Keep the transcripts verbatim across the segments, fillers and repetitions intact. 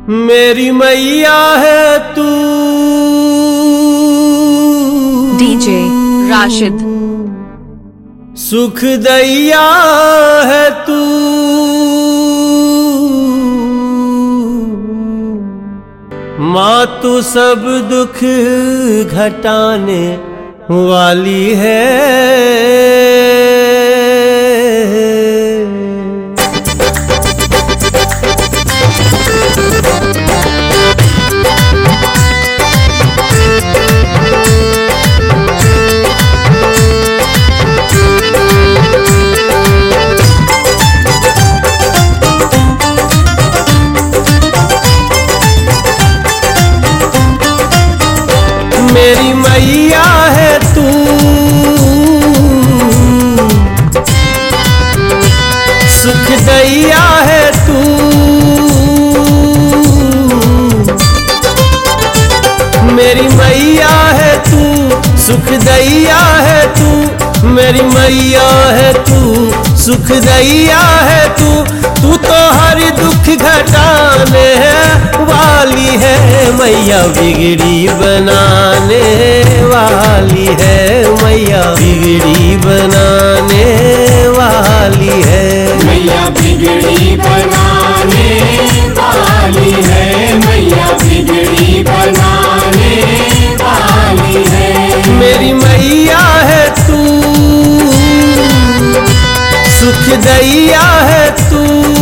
मेरी मैया है तू। डीजे राशिद। सुख दैया है तू। माँ तू सब दुख घटाने वाली है। मेरी मैया है तू। सुख दैया है तू। मेरी मैया है तू। सुख दैया है तू। मेरी मैया है तू। सुख दैया है तू। तू तो हर दुख घटाने वाली है। मैया बिगड़ी बनाने वाली है। मैया बिगड़ी बनाने वाली है। मैया बिगड़ी बनाने वाली है। मैया बिगड़ी बनाने वाली है। मेरी मैया है तू। सुख दैया है तू।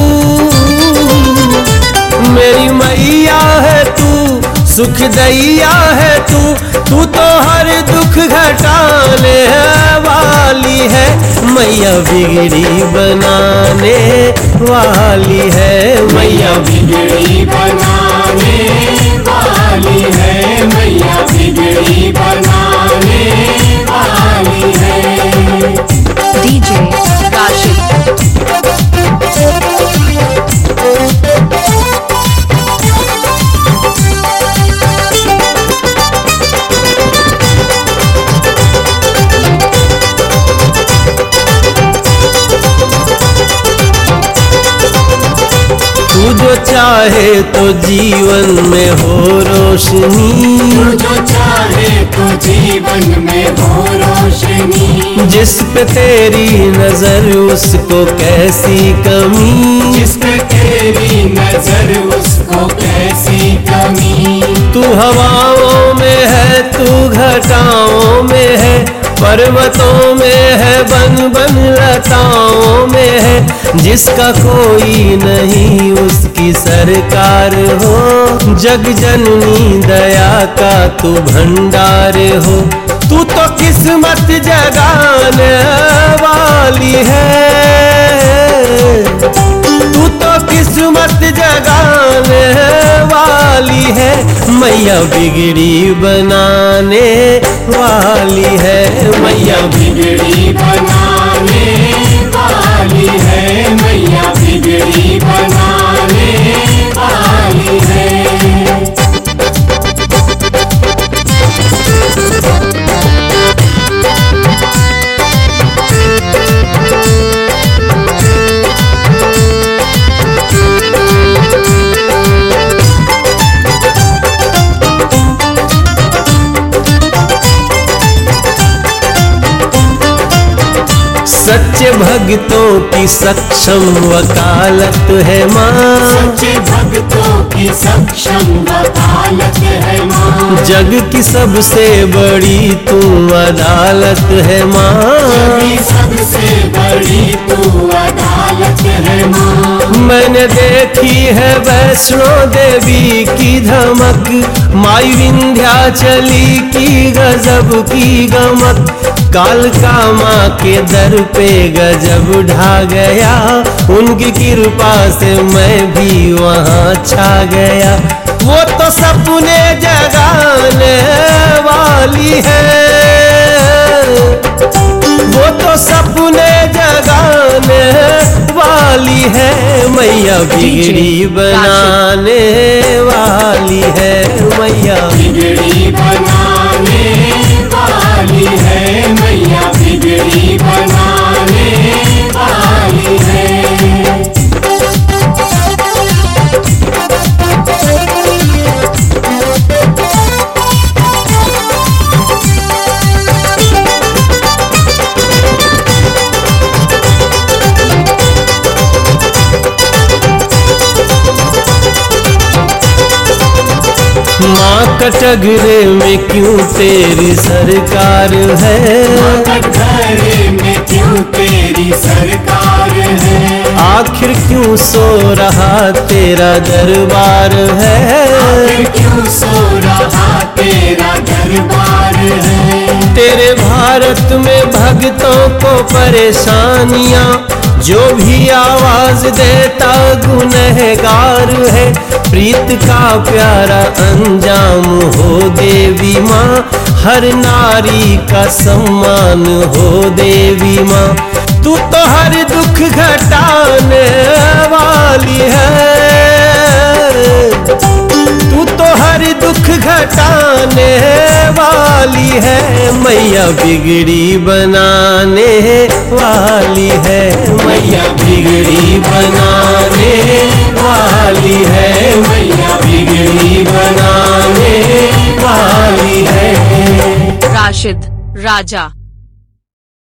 मेरी मैया है तू। सुख दैया है तू। तू तो हर दुख घटाने वाली है। मैया बिगड़ी बनाने वाली है। मैया बिगड़ी बनाने वाली है। मैया बिगड़ी बनाने वाली है। डीजे राशिद। तू जो चाहे तो जीवन में हो रोशनी। तू जो चाहे तो जीवन में हो रोशनी। जिस पे तेरी नजर उसको कैसी कमी। जिस पे तेरी नजर उसको कैसी कमी। तू हवाओं में है तू घटाओं में है। पर्वतों में है बन बन लताओं में है। जिसका कोई नहीं उसकी सरकार हो। जग जननी दया का तू भंडार हो। तू तो किस्मत जगाने वाली है। तू तो किस्मत जगाने वाली है। मैया बिगड़ी बनाने वाली है। मैया बिगड़ी बनाने वाली है। मैया बिगड़ी बनाने वाली है। सच्चे भक्तों की सक्षम वकालत है माँ। सच्चे भक्तों की सक्षम वकालत है माँ। जग की सबसे बड़ी तू अदालत है माँ। जग की सबसे बड़ी तू अदालत है माँ। मैंने देखी है वैष्णो देवी की धमक। माई विंध्याचली की गजब की गमक। कालका माँ के दर पे गजब ढा गया। उनकी कृपा से मैं भी वहाँ छा गया। वो तो सपने जगाने वाली है। वो तो सपने जगाने वाली है। मैया बिगड़ी बनाने वाली है। मैया बिगड़ी बनाने वाली है। मैया बिगड़ी बनाने वाली है। कटघरे में क्यों तेरी सरकार है, कटघरे में क्यों तेरी सरकार है, आखिर क्यों सो रहा तेरा दरबार है, आखिर क्यों सो रहा तेरा दरबार है। तेरे भारत में भक्तों को परेशानियां, जो भी आवाज देता गुनहगार है। प्रीत का प्यारा अंजाम हो देवी माँ, हर नारी का सम्मान हो देवी माँ। तू तो हर दुख घटाने वाली है, तू तो हर दुख घटाने वाली है। मैया बिगड़ी बनाने वाली है, मैया बिगड़ी बनाने वाली है, मैया बिगड़ी बनाने वाली है। राशिद राजा।